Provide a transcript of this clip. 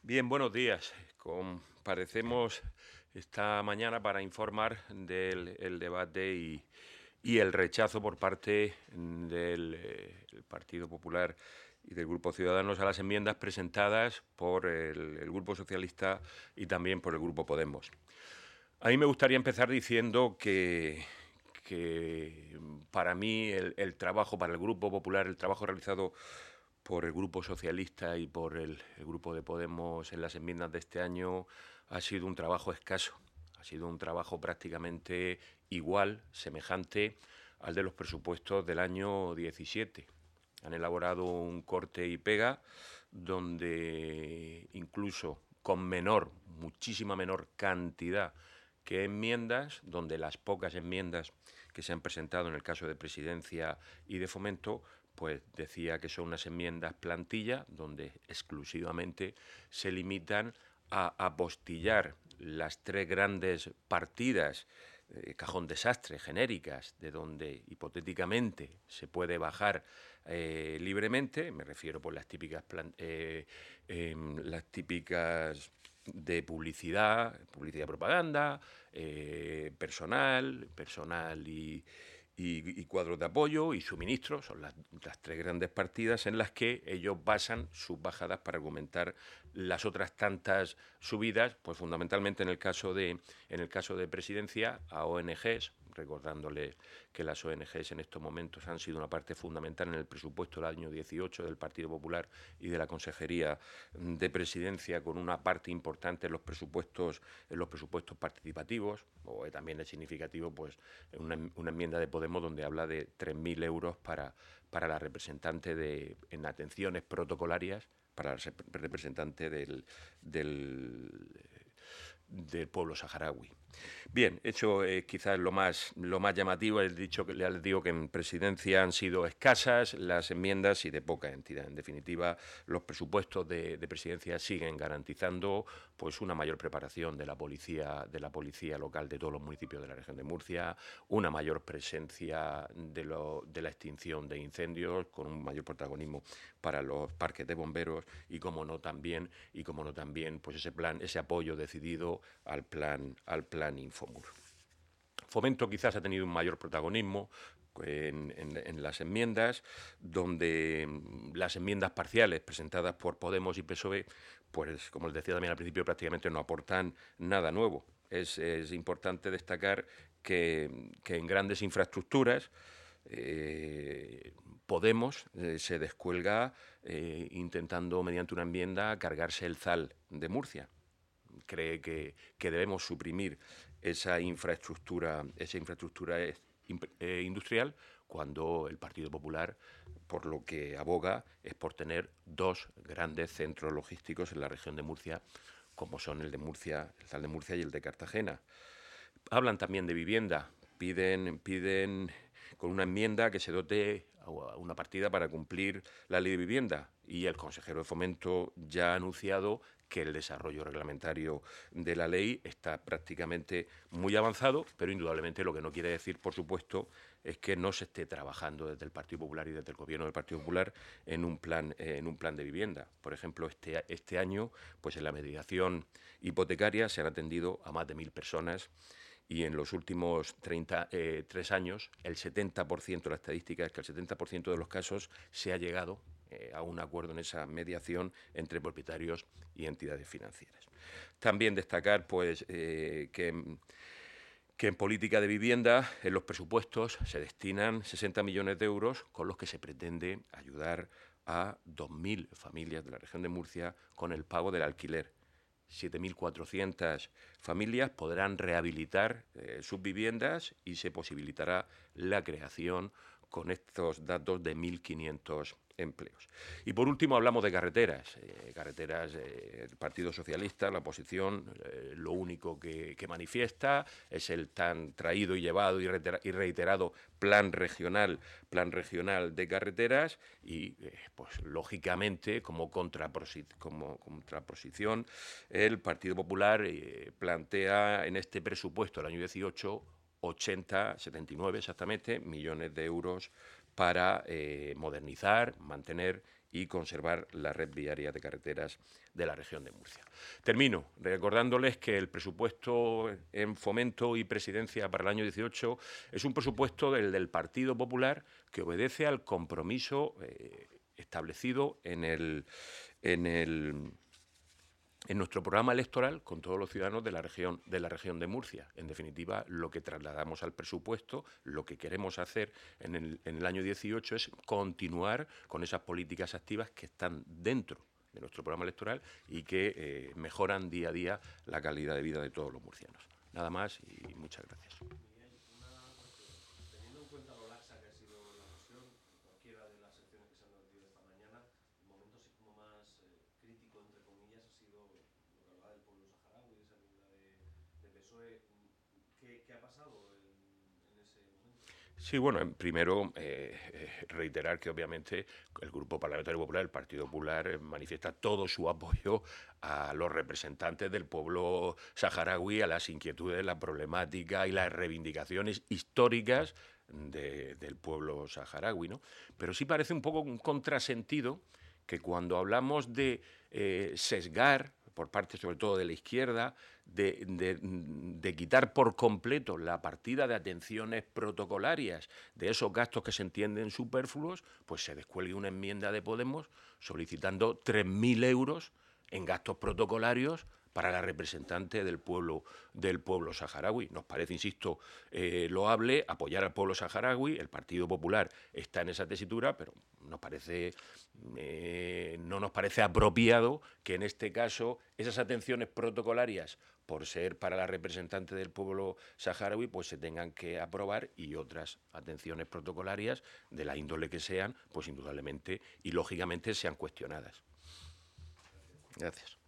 Bien, buenos días. Comparecemos esta mañana para informar del el debate y el rechazo por parte del el Partido Popular y del Grupo Ciudadanos a las enmiendas presentadas por el Grupo Socialista y también por el Grupo Podemos. A mí me gustaría empezar diciendo que para mí el trabajo, para el Grupo Popular, el trabajo realizado por el Grupo Socialista y por el Grupo de Podemos en las enmiendas de este año ha sido un trabajo escaso. Ha sido un trabajo prácticamente igual, semejante al de los presupuestos del año 17. Han elaborado un corte y pega donde incluso con menor, muchísima menor cantidad que enmiendas, donde las pocas enmiendas que se han presentado en el caso de Presidencia y de Fomento, pues decía que son unas enmiendas plantilla, donde exclusivamente se limitan a apostillar las tres grandes partidas, cajón desastre, genéricas, de donde hipotéticamente se puede bajar libremente, me refiero por las típicas de publicidad, publicidad propaganda, personal y cuadros de apoyo y suministros, son las tres grandes partidas en las que ellos basan sus bajadas para argumentar las otras tantas subidas, pues fundamentalmente en el caso de Presidencia, a ONGs, recordándole que las ONGs en estos momentos han sido una parte fundamental en el presupuesto del año 18 del Partido Popular y de la Consejería de Presidencia, con una parte importante en los presupuestos participativos, o también es significativo pues una enmienda de Podemos donde habla de 3.000 euros para la representante en atenciones protocolarias, para la representante del pueblo saharaui. Bien, hecho quizás lo más llamativo, les digo que en Presidencia han sido escasas las enmiendas y de poca entidad. En definitiva, los presupuestos de Presidencia siguen garantizando pues una mayor preparación de la policía local de todos los municipios de la región de Murcia, una mayor presencia de la extinción de incendios, con un mayor protagonismo para los parques de bomberos y como no también pues ese apoyo decidido al plan Infomur. Fomento quizás ha tenido un mayor protagonismo en las enmiendas, donde las enmiendas parciales presentadas por Podemos y PSOE, pues como les decía también al principio, prácticamente no aportan nada nuevo. Es importante destacar que en grandes infraestructuras Podemos se descuelga intentando, mediante una enmienda, cargarse el ZAL de Murcia. Cree que debemos suprimir esa infraestructura industrial, cuando el Partido Popular, por lo que aboga, es por tener dos grandes centros logísticos en la región de Murcia, como son el ZAL de Murcia y el de Cartagena. Hablan también de vivienda, piden con una enmienda que se dote a una partida para cumplir la ley de vivienda, y el consejero de Fomento ya ha anunciado que el desarrollo reglamentario de la ley está prácticamente muy avanzado, pero indudablemente lo que no quiere decir, por supuesto, es que no se esté trabajando desde el Partido Popular y desde el Gobierno del Partido Popular en un plan de vivienda. Por ejemplo, este año, pues en la mediación hipotecaria se han atendido a más de 1.000 personas, y en los últimos 3 años, el 70%, la estadística es que el 70% de los casos se ha llegado a un acuerdo en esa mediación entre propietarios y entidades financieras. También destacar pues que en política de vivienda, en los presupuestos, se destinan 60 millones de euros con los que se pretende ayudar a 2.000 familias de la región de Murcia con el pago del alquiler. 7.400 familias podrán rehabilitar sus viviendas y se posibilitará la creación con estos datos de 1.500 empleos. Y por último hablamos de carreteras. El Partido Socialista, la oposición, lo único que manifiesta es el tan traído y llevado y reiterado plan regional de carreteras, y pues lógicamente como contraposición el Partido Popular plantea en este presupuesto del año 18 79 exactamente millones de euros para modernizar, mantener y conservar la red viaria de carreteras de la región de Murcia. Termino recordándoles que el presupuesto en fomento y presidencia para el año 18 es un presupuesto del Partido Popular que obedece al compromiso establecido en nuestro programa electoral con todos los ciudadanos de la región de Murcia. En definitiva, lo que trasladamos al presupuesto, lo que queremos hacer en el año 18 es continuar con esas políticas activas que están dentro de nuestro programa electoral y que mejoran día a día la calidad de vida de todos los murcianos. Nada más y muchas gracias. Miguel, una cuestión. Teniendo en cuenta lo laxa que ha sido la cuestión, cualquiera de las secciones que se han debatido esta mañana, el momento así como más crítico, entre comillas, ha sido lo que hablaba del pueblo saharaui, esa enmienda de PSOE. ¿Qué ha pasado en ese momento? Sí, bueno, primero reiterar que obviamente el Grupo Parlamentario Popular, el Partido Popular, manifiesta todo su apoyo a los representantes del pueblo saharaui, a las inquietudes, la problemática y las reivindicaciones históricas del pueblo saharaui, ¿no? Pero sí parece un poco un contrasentido que cuando hablamos de sesgar, por parte sobre todo de la izquierda, de quitar por completo la partida de atenciones protocolarias de esos gastos que se entienden superfluos, pues se descuelgue una enmienda de Podemos solicitando 3.000 euros en gastos protocolarios para la representante del pueblo saharaui. Nos parece, insisto, loable apoyar al pueblo saharaui. El Partido Popular está en esa tesitura, pero no nos parece apropiado que en este caso esas atenciones protocolarias, por ser para la representante del pueblo saharaui, pues se tengan que aprobar, y otras atenciones protocolarias, de la índole que sean, pues indudablemente y lógicamente sean cuestionadas. Gracias.